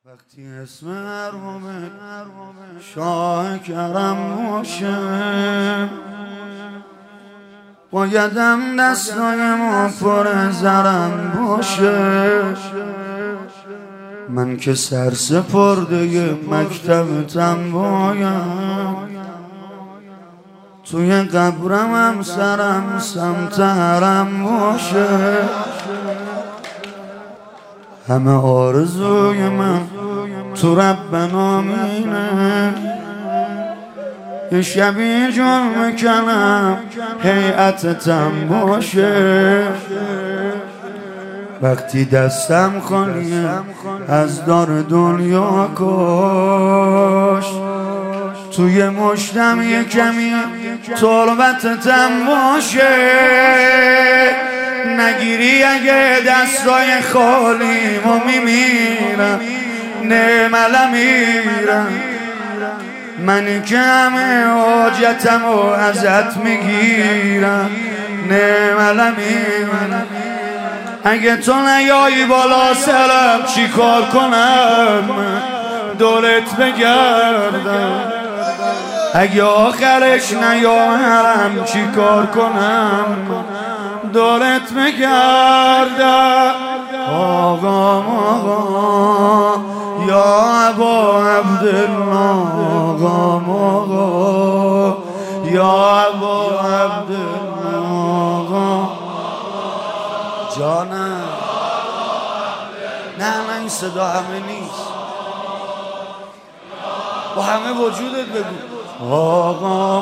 وقتی اسم ارباب شاه کرم باشه بایدم دستای ما پر زرم باشه. من که سرسپرده مکتبتم باید توی قبرم هم سرم سمت حرم باشه. همه آرزوی من تو رب نامینه یه شبی جرم کنم هیئتتم باشه. وقتی دستم خالیه از دار دنیا کش توی مشتم یه کمی تربتتم باشه. نگیری اگه دستای خالیمو میمیرم نمله میرم. منی که همه حاجتمو ازت میگیرم نمله میرم. اگه تو نیایی بالا سرم چی کار کنم دورت بگردم. اگه آخرش نیارم چی کار کنم دورت بگردم. آقا یا ابا عبدالله آقا یا ابا عبدالله آقا جانم. نه این صدا همه نیست با همه وجودت بگو آقا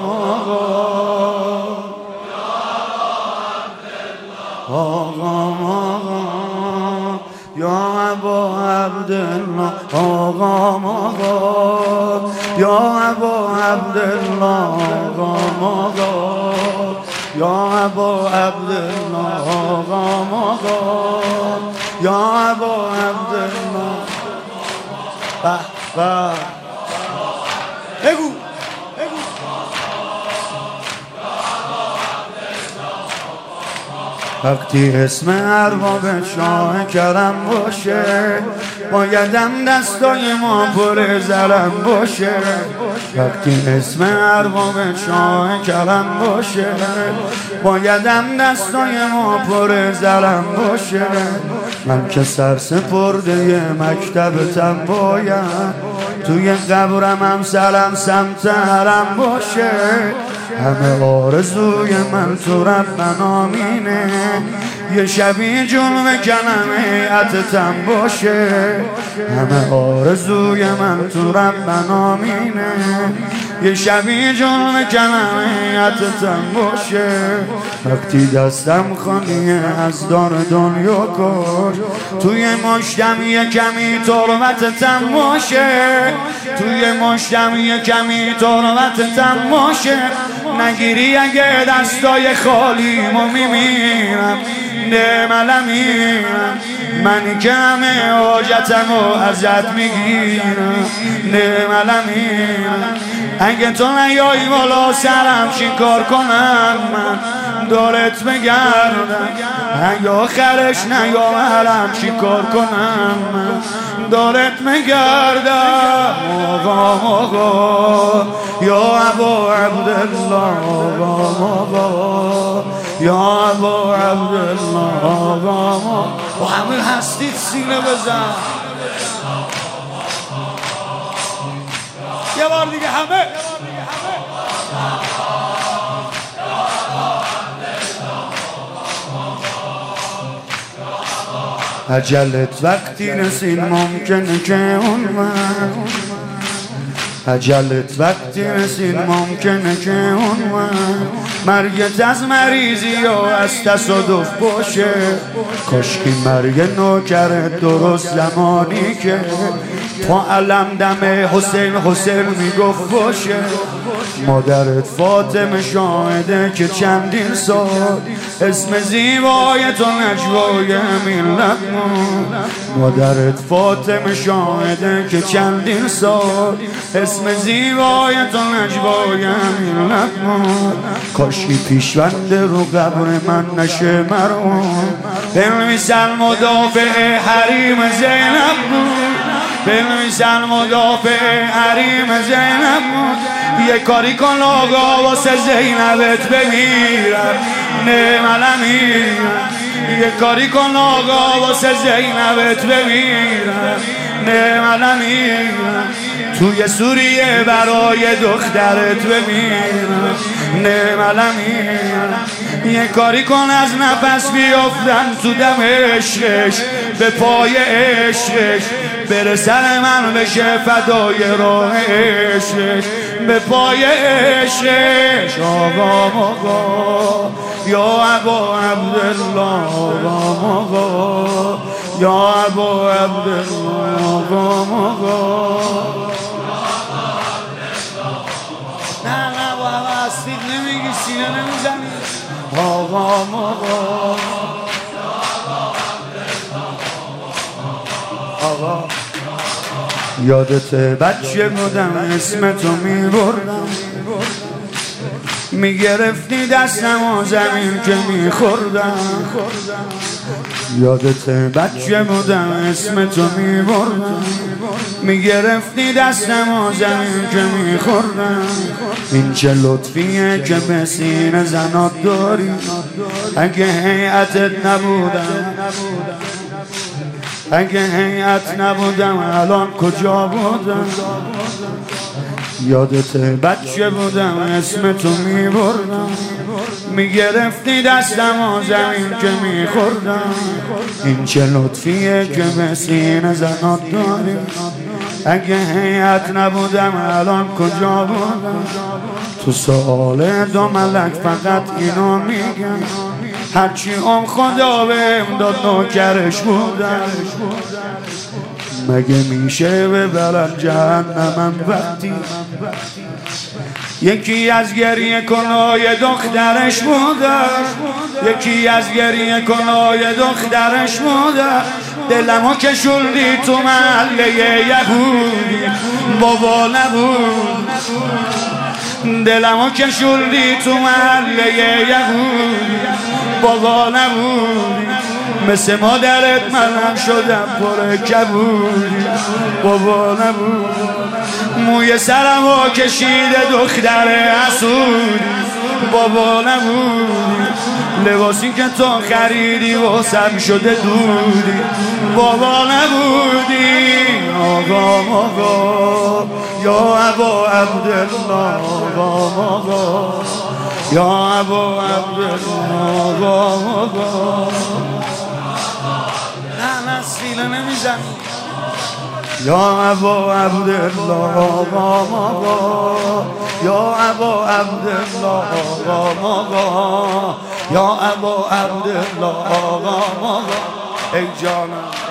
آقا یا ابا عبدالله آقا یا ابا عبدالله آقا یا ابا عبدالله آقا یا ابا عبدالله. بگو وقتی اسم ارباب شاه کرم باشه بایدم دستای ما پر زرم باشه. وقتی اسم ارباب شاه کرم باشه بایدم دستای ما پر زرم باشه. من که سرسپرده مکتبتم باید توی قبرم هم سرم سمت حرم باشه. همه آرزوی من تو رب نامینه یه شبی جون بکنم هیئتتم باشه. همه آرزوی من تو رب نامینه یه شبی جون بکنم هیئتتم باشه. وقتی دستم خالیه از دار دنیا کش توی مشتم یه کمی تربتتم باشه. توی مشتم یه کمی تربتتم باشه. نگیری اگه دستای خالیمو میمیرم نمله میرم. من که همه حاجتمو ازت میگیرم نمله میرم. اگه تو نیایی بالا سرم چی کار کنم من دورت بگردم. اگه آخرش نیارم چی کار کنم من دورت بگردم. آقا یا ابا عبدالله آقا یا ابا عبدالله آقا. با همه هستید سینه بزن یه بار دیگه همه. اجلت وقتی رسید ممکنه که اون من اجلت وقتی رسید ممکنه که اون من مرگت از مریضی یا از تصادف باشه. کاشکی مرگ نوکرت درست زمانی که تا علم دم حسین میگفت باشه. مادرت فاطمه شاهده که چندین سال اسم زیبای تو نجوای ملت بود. مادرت فاطمه شاهده که چندین سال اسم زیبای تو نجوای ملت بود. کاشکی پیشونده رو قبر من نشه مرحوم بنویسن مدافع حریم زینب بود. بنویسن مدافع حریم زینب یه کاری کن آقا واسه زینبت بمیرم نه الامیر یه کاری کن آقا واسه زینبت بمیرم نه الامیر توی سوریه برای دخترت بمیرم نه الامیر یه کاری کن از نفس بیافتن تو دم عشقش به پای عشقش بره سر من بشه فدای راه عشقش به پای عشقش آقا یا ابا عبدالله آقا یا ابا عبدالله آقا نه بابا هستید نمیگی سینه نمیزنی آقا یادت بچه بودم اسم تو میبردم میگرفتی دستم و زمین که میخوردم یادت بچه بودم اسم تو میبردم میگرفتی دستم و زمین که میخوردم این چه لطفیه که به سینه زنات داری اگه هیئتت نبودم اگه هیئت نبودم الان کجا بودم یادت بچه بودم اسم تو میبردم میگرفتی دستم و زمین که میخوردم این چه لطفیه که به سینه زنات داری اگه هیئت نبودم الان کجا بودم تو سؤال دو ملک فقط اینو میگم هرچی خدا بهم داد نوکرش بودم مگه میشه ببرن جهنمم وقتی یکی از گریه کنای دخترش بودم یکی از گریه کنای دخترش بودم دلمو کشوندی تو محله یهودی بابا نبود دلمو کشوندی تو محله یهودی بابا نبودی مثل مادرت منم شدم پر کبودی بابا نبود موی سرمو کشیده دختر حسودی بابا نبودی لباسی که تو خریدی واسم شده دودی بابا نبودی آقا یا ابا عبدالله آقا یا ابا عبدالله آقا نه سیله نمیزنی یا ابا عبدالله آقا یا ابا عبدالله آقا یا ابا عبدالله آقا ای جانم